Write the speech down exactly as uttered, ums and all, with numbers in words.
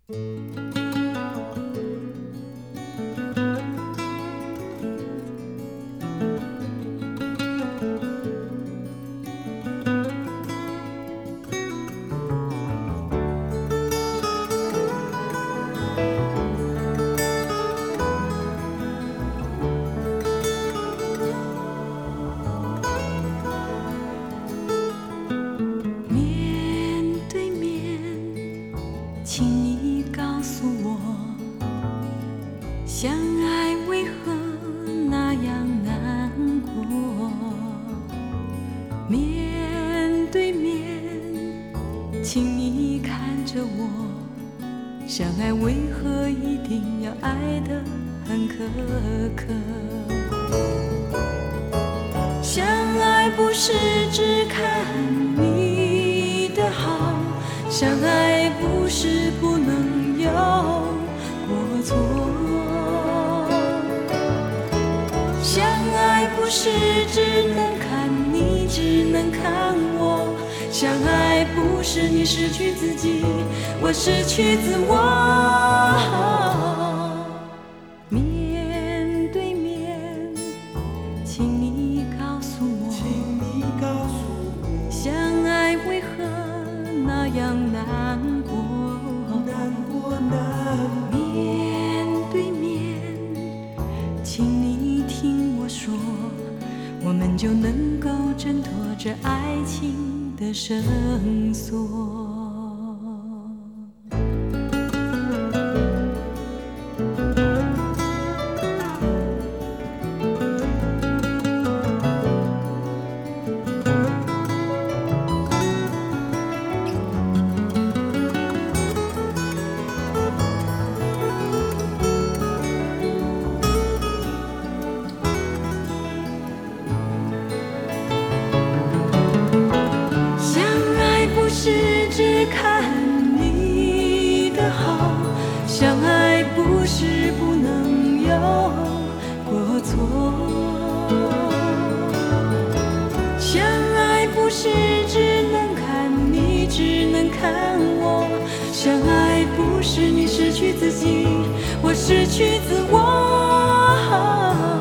相爱为何那样难过？面对面，请你看着我。相爱为何一定要爱得很苛刻？相爱不是只看你的好，相爱不是不能有过错。相爱不是只能看你，只能看我。相爱不是你失去自己，我失去自我。面对面，请你告诉我，相爱为何那样难过？难过难过。面对面，请你听我说，我们就能够挣脱这爱情的绳索。是只看你的好，相爱不是不能有过错。相爱不是只能看你，只能看我。相爱不是你失去自己，我失去自我。